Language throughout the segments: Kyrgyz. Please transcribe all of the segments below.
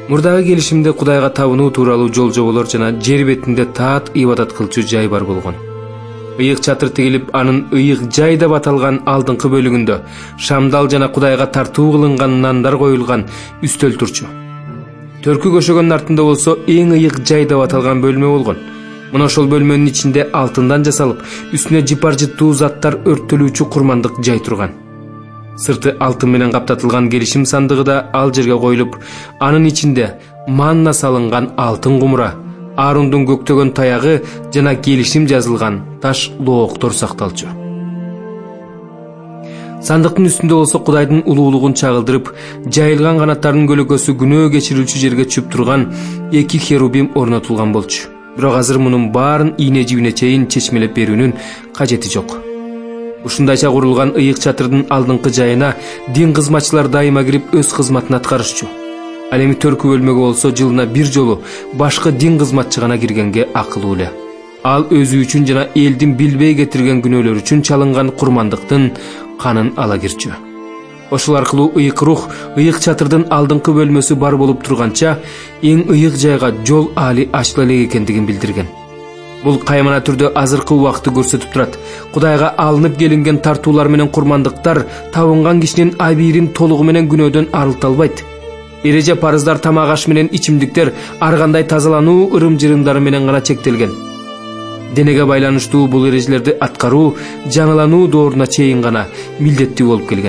Мурдагы келишимде Кудайга табынуу тууралуу жол жоболор жана жер бетинде таат ибадат кылчу жай бар болгон. Ыйык чатыр тигилип, анын ыйык жай деп аталган алдыңкы бөлүгүндө шамдал жана Кудайга тартуу кылынган нандар коюлган үстөл турчу. Төркү көшөгөнүн артында болсо эң ыйык жай деп аталган бөлмө болгон. Мына ошол бөлмөнүн ичинде алтындан жасалып, үстүнө жыпар жыттуу заттар өрттөлүүчү курмандык жай турган. Сырты алтын менен каптатылган келишим сандыгы да ал жерге коюлуп, анын ичинде манна салынган алтын кумура, Аарундун көктөгөн таягы жана келишим жазылган таш лооктор сакталчу. Сандыктын үстүндө болсо Кудайдын улуулугун чагылдырып, жайылган канаттарынын көлөкөсү күнөө кечирүүчү жерге чүп турган 2 херубим орнотулган болчу. Бирок азыр мунун баарын ийне жибине чейин чечмелеп берүүнүн кажети жок. Ушундайча курулган ыйык чатырдын алдыңкы жайына дин кызматчылар дайыма кирип өз кызматын аткарышчу. Ал эми төркү бөлмөгө болсо жылына бир жолу башкы дин кызматчы гана киргенге акылуу эле. Ал өзү үчүн жана элдин билбей кетирген күнөөлөр үчүн чалынган курмандыктын канын ала кирчү. Ошол аркылуу ыйык рух ыйык чатырдын алдыңкы бөлмөсү бар болуп турганча эң ыйык жайга жол али ачыла элек экендигин билдирген. Бул каймана түрдө азыркы убакытты көрсөтүп турат. Кудайга алынып келинген тартуулар менен курмандыктар табынган кишинин абийирин толугу менен күнөөдөн арылта албайт. Эреже парыздар тамак аш менен ичимдиктер ар кандай тазалануу ырым-жырымдары менен гана чектелген. Денеге байланыштуу бул эрежелерди аткаруу жаңылануу дооруна чейин гана милдеттүү болуп келген.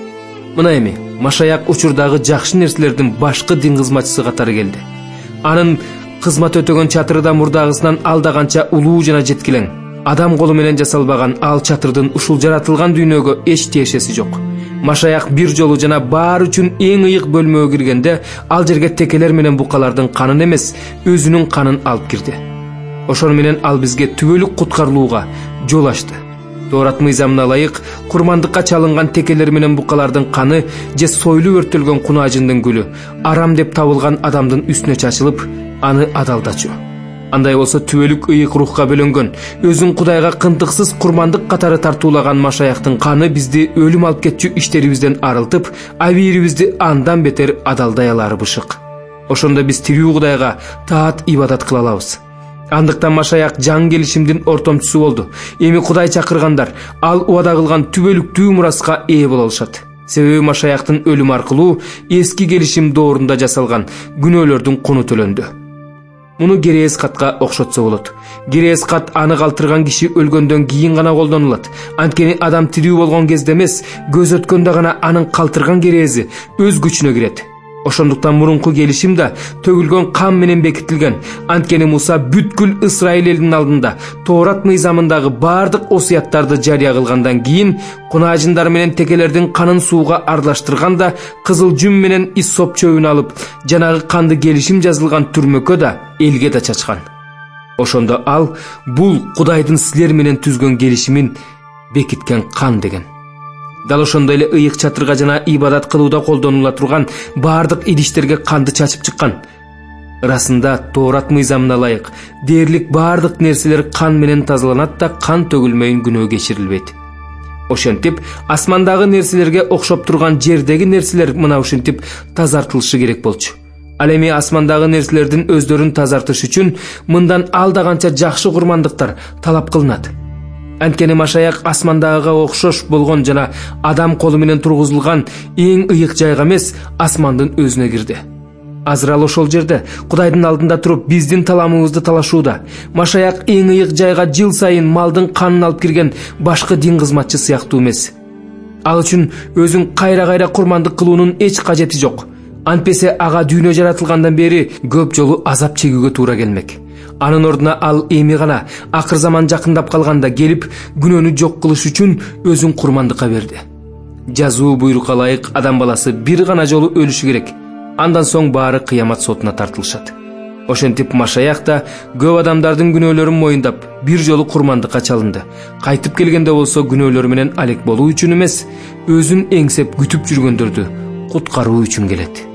Мына эми Машаяк учурдагы жакшы нерселердин башкы дин кызматчысы катары келди. Анын кызмат өтөгөн чатыры да мурдагысынан алдаганча улуу жана жеткилең. Адам колу менен жасалбаган ал чатырдын ушул жаратылган дүйнөгө эч тиешеси жок. Машаяк бир жолу жана баары үчүн эң ыйык бөлмөгө киргенде ал жерге текелер менен букалардын канын эмес, өзүнүн канын алып кирди. Ошону менен ал бизге түбөлүк куткарылууга жол ачты. Тоорат мыйзамына ылайык курмандыкка чалынган текелер менен букалардын каны же сойлуу өрттөлгөн кунаажындын гүлү арам деп табылган адамдын үстүнө чачылып, аны адалдачу. Андай болсо түбөлүк ыйык рухка бөлөнгөн, өзүн Кудайга кынтыксыз курмандык катары тартуулаган Машаяктын каны бизди өлүм алып кетчү иштерибизден арылтып, абийирибизди андан бетер адалдай алары бышык. Ошондо биз тирүү Кудайга таат ибадат кыла алабыз. Андыктан Машаяк жаңы келишимдин ортомчусу болду. Эми Кудай чакыргандар ал убада кылган түбөлүктүү мураска ээ боло алышат. Себеби Машаяктын өлүм аркылуу эски келишим доорунда жасалган күнөөлөрдүн куну төлөндү. Муну Герез катка окшотсо болот. Герез кат аны калтырган киши өлгөндөн кийин гана колдонулат. Анткени адам тирүү болгон кезде эмес, көз өткөндө гана анын калтырган керези өз күчүнө кирет. Ошондуктан мурунку келишим да төгүлгөн кан менен бекитилген. Анткени Муса бүткүл Исраил элинин алдында Тоорат мыйзамындагы бардык осуяттарды жарыя кылгандан кийин кунаажындар менен текелердин канын сууга аралаштырганда кызыл жүн менен иссоп чөбүн алып, жанагы канды келишим жазылган түрмөккө да элге да чачкан. Ошондо ал бул Кудайдын силер менен түзгөн келишимин бекиткен кан деген. Дал ошондой эле ыйык чатырга жана ибадат кылууда колдонула турган бардык идиштерге канды чачып чыккан. Ырасында Тоорат мыйзамына ылайык дээрлик бардык нерселер кан менен тазаланат да кан төгүлмөйүн күнөө кечирилбейт. Ошентип асмандагы нерселерге окшоп турган жердеги нерселер мына ушинтип тазартылышы керек болчу. Ал эми асмандагы нерселердин өздөрүн тазартыш үчүн мындан алдаганча жакшы курмандыктар талап кылынат. Анткени Машаяк асмандагыга окшош болгон жана адам колу менен тургузулган эң ыйык жайга эмес, асмандын өзүнө кирди. Азыр ал ошол жерде Кудайдын алдында туруп биздин таламыбызды талашууда. Машаяк эң ыйык жайга жыл сайын малдын канын алып кирген башкы дин кызматчы сыяктуу эмес. Ал үчүн өзүн кайра-кайра курмандык кылуунун эч кажети жок. Антпесе ага дүйнө жаратылгандан бери көп жолу азап чегүүгө туура келмек. Анын ордуна ал эми гана акыр заман жакындап калганда келип күнөөнү жок кылыш үчүн өзүн курмандыкка берди. Жазуу буйрукка ылайык адам баласы бир гана жолу өлүшү керек. Андан соң баары кыямат сотуна тартылышат. Ошентип Машаяк да көп адамдардын күнөөлөрүн моюндап бир жолу курмандыкка чалынды. Кайтып келгенде болсо күнөөлөрү менен алек болуу үчүн эмес, өзүн эңсеп күтүп жүргөндөрдү куткаруу үчүн келет.